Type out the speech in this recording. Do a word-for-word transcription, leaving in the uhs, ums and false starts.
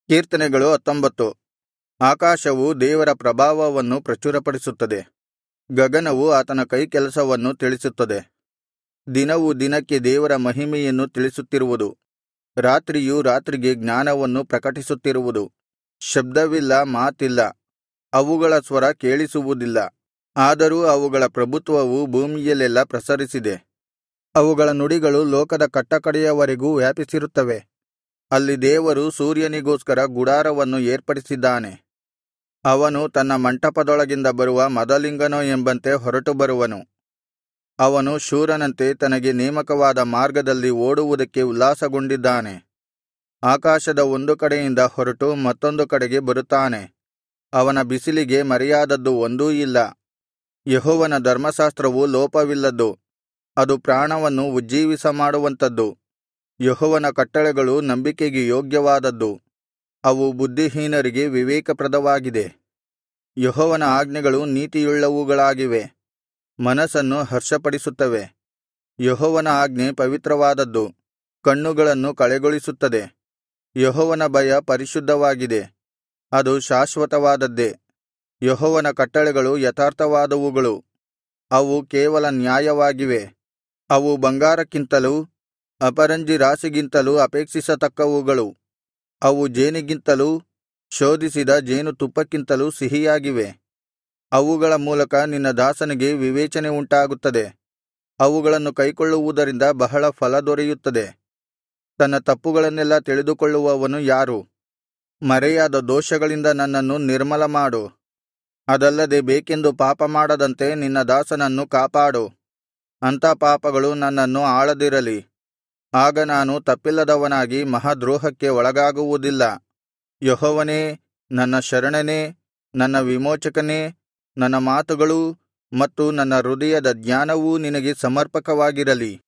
ಕೀರ್ತನೆಗಳು ಹತ್ತೊಂಬತ್ತು. ಆಕಾಶವು ದೇವರ ಪ್ರಭಾವವನ್ನು ಪ್ರಚುರಪಡಿಸುತ್ತದೆ, ಗಗನವು ಆತನ ಕೈಕೆಲಸವನ್ನು ತಿಳಿಸುತ್ತದೆ. ದಿನವು ದಿನಕ್ಕೆ ದೇವರ ಮಹಿಮೆಯನ್ನು ತಿಳಿಸುತ್ತಿರುವುದು, ರಾತ್ರಿಯು ರಾತ್ರಿಗೆ ಜ್ಞಾನವನ್ನು ಪ್ರಕಟಿಸುತ್ತಿರುವುದು. ಶಬ್ದವಿಲ್ಲ, ಮಾತಿಲ್ಲ, ಅವುಗಳ ಸ್ವರ ಕೇಳಿಸುವುದಿಲ್ಲ. ಆದರೂ ಅವುಗಳ ಪ್ರಭುತ್ವವು ಭೂಮಿಯಲ್ಲೆಲ್ಲಾ ಪ್ರಸರಿಸಿದೆ. ಅವುಗಳ ನುಡಿಗಳು ಲೋಕದ ಕಟ್ಟಕಡೆಯವರೆಗೂ ವ್ಯಾಪಿಸಿರುತ್ತವೆ. ಅಲ್ಲಿ ದೇವರು ಸೂರ್ಯನಿಗೋಸ್ಕರ ಗುಡಾರವನ್ನು ಏರ್ಪಡಿಸಿದ್ದಾನೆ. ಅವನು ತನ್ನ ಮಂಟಪದೊಳಗಿಂದ ಬರುವ ಮದಲಿಂಗನೋ ಎಂಬಂತೆ ಹೊರಟು ಬರುವನು. ಅವನು ಶೂರನಂತೆ ತನಗೆ ನೇಮಕವಾದ ಮಾರ್ಗದಲ್ಲಿ ಓಡುವುದಕ್ಕೆ ಉಲ್ಲಾಸಗೊಂಡಿದ್ದಾನೆ. ಆಕಾಶದ ಒಂದು ಕಡೆಯಿಂದ ಹೊರಟು ಮತ್ತೊಂದು ಕಡೆಗೆ ಬರುತ್ತಾನೆ. ಅವನ ಬಿಸಿಲಿಗೆ ಮರೆಯಾದದ್ದು ಒಂದೂ ಇಲ್ಲ. ಯೆಹೋವನ ಧರ್ಮಶಾಸ್ತ್ರವು ಲೋಪವಿಲ್ಲದ್ದು, ಅದು ಪ್ರಾಣವನ್ನು ಉಜ್ಜೀವಿಸಮಾಡುವಂಥದ್ದು. ಯೆಹೋವನ ಕಟ್ಟಳೆಗಳು ನಂಬಿಕೆಗೆ ಯೋಗ್ಯವಾದದ್ದು, ಅವು ಬುದ್ಧಿಹೀನರಿಗೆ ವಿವೇಕಪ್ರದವಾಗಿದೆ. ಯೆಹೋವನ ಆಜ್ಞೆಗಳು ನೀತಿಯುಳ್ಳವುಗಳಾಗಿವೆ, ಮನಸ್ಸನ್ನು ಹರ್ಷಪಡಿಸುತ್ತವೆ. ಯೆಹೋವನ ಆಜ್ಞೆ ಪವಿತ್ರವಾದದ್ದು, ಕಣ್ಣುಗಳನ್ನು ಕಳೆಗೊಳಿಸುತ್ತದೆ. ಯೆಹೋವನ ಭಯ ಪರಿಶುದ್ಧವಾಗಿದೆ, ಅದು ಶಾಶ್ವತವಾದದ್ದೇ. ಯೆಹೋವನ ಕಟ್ಟಳೆಗಳು ಯಥಾರ್ಥವಾದವುಗಳು, ಅವು ಕೇವಲ ನ್ಯಾಯವಾಗಿವೆ. ಅವು ಬಂಗಾರಕ್ಕಿಂತಲೂ ಅಪರಂಜಿ ರಾಶಿಗಿಂತಲೂ ಅಪೇಕ್ಷಿಸತಕ್ಕವುಗಳು. ಅವು ಜೇನಿಗಿಂತಲೂ ಶೋಧಿಸಿದ ಜೇನುತುಪ್ಪಕ್ಕಿಂತಲೂ ಸಿಹಿಯಾಗಿವೆ. ಅವುಗಳ ಮೂಲಕ ನಿನ್ನ ದಾಸನಿಗೆ ವಿವೇಚನೆ ಉಂಟಾಗುತ್ತದೆ. ಅವುಗಳನ್ನು ಕೈಕೊಳ್ಳುವುದರಿಂದ ಬಹಳ ಫಲ ದೊರೆಯುತ್ತದೆ. ತನ್ನ ತಪ್ಪುಗಳನ್ನೆಲ್ಲಾ ತಿಳಿದುಕೊಳ್ಳುವವನು ಯಾರು? ಮರೆಯಾದ ದೋಷಗಳಿಂದ ನನ್ನನ್ನು ನಿರ್ಮಲ ಮಾಡು. ಅದಲ್ಲದೆ ಬೇಕೆಂದು ಪಾಪಮಾಡದಂತೆ ನಿನ್ನ ದಾಸನನ್ನು ಕಾಪಾಡು. ಅಂಥ ಪಾಪಗಳು ನನ್ನನ್ನು ಆಳದಿರಲಿ. ಆಗ ನಾನು ತಪ್ಪಿಲ್ಲದವನಾಗಿ ಮಹಾದ್ರೋಹಕ್ಕೆ ಒಳಗಾಗುವುದಿಲ್ಲ. ಯೆಹೋವನೇ, ನನ್ನ ಶರಣನೇ, ನನ್ನ ವಿಮೋಚಕನೇ, ನನ್ನ ಮಾತುಗಳೂ ಮತ್ತು ನನ್ನ ಹೃದಯದ ಧ್ಯಾನವೂ ನಿನಗೆ ಸಮರ್ಪಕವಾಗಿರಲಿ.